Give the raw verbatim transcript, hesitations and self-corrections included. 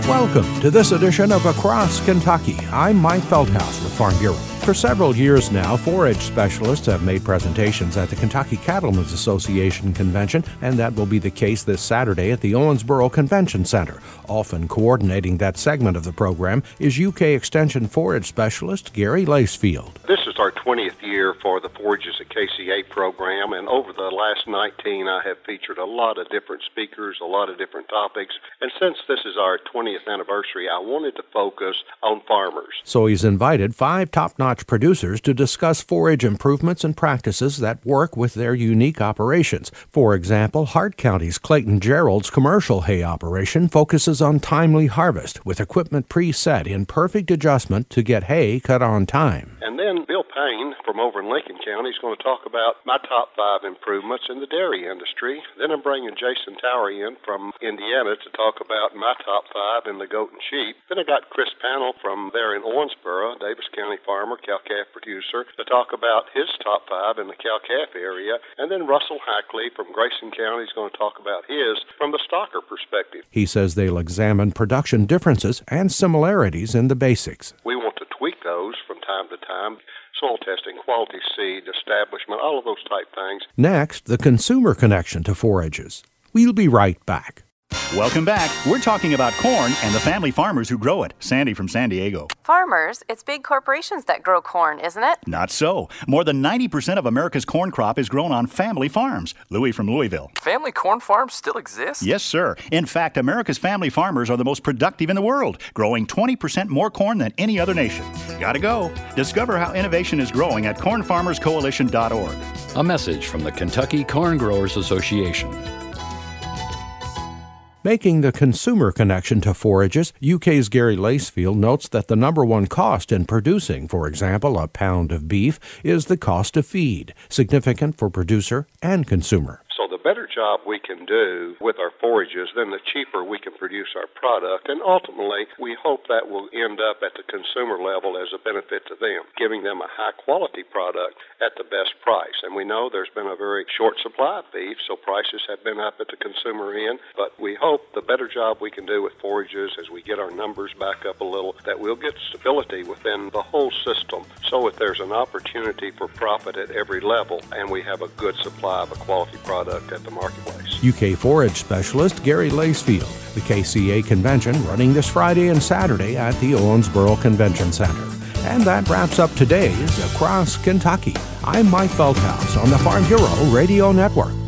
Welcome to this edition of Across Kentucky. I'm Mike Feldhaus with Farm Bureau. For several years now, forage specialists have made presentations at the Kentucky Cattlemen's Association Convention, and that will be the case this Saturday at the Owensboro Convention Center. Often coordinating that segment of the program is U K Extension forage specialist Gary Lacefield. This is our twentieth year for the Forages at K C A program, and over the last nineteen I have featured a lot of different speakers, a lot of different topics, and since this is our twentieth anniversary, I wanted to focus on farmers. So he's invited five top-notch producers to discuss forage improvements and practices that work with their unique operations. For example, Hart County's Clayton Gerald's commercial hay operation focuses on timely harvest with equipment preset in perfect adjustment to get hay cut on time. And then Bill Payne from over in Lincoln County is going to talk about my top five improvements in the dairy industry. Then I'm bringing Jason Tower in from Indiana to talk about my top five in the goat and sheep. Then I got Chris Pannell from there in Owensboro, Davis County farmer, cow-calf producer, to talk about his top five in the cow-calf area. And then Russell Hackley from Grayson County is going to talk about his from the stocker perspective. He says they'll examine production differences and similarities in the basics. We want to tweak those from time to time. Soil testing, quality seed, establishment, all of those type things. Next, the consumer connection to forages. We'll be right back. Welcome back. We're talking about corn and the family farmers who grow it. Sandy from San Diego. Farmers? It's big corporations that grow corn, isn't it? Not so. More than ninety percent of America's corn crop is grown on family farms. Louis from Louisville. Family corn farms still exist? Yes, sir. In fact, America's family farmers are the most productive in the world, growing twenty percent more corn than any other nation. Gotta go. Discover how innovation is growing at corn farmers coalition dot org. A message from the Kentucky Corn Growers Association. Making the consumer connection to forages, U K's Gary Lacefield notes that the number one cost in producing, for example, a pound of beef, is the cost of feed, significant for producer and consumer. So the better job we can do with our forages, then the cheaper we can produce our product. And ultimately, we hope that will end up at the consumer level as a benefit to them, giving them a high-quality product at the best price. And we know there's been a very short supply of beef, so prices have been up at the consumer end. But we hope the better job we can do with forages as we get our numbers back up a little, that we'll get stability within the whole system so that there's an opportunity for profit at every level and we have a good supply of a quality product at the marketplace. U K forage specialist Gary Lacefield. The K C A convention running this Friday and Saturday at the Owensboro Convention Center. And that wraps up today's Across Kentucky. I'm Mike Feldhaus on the Farm Bureau Radio Network.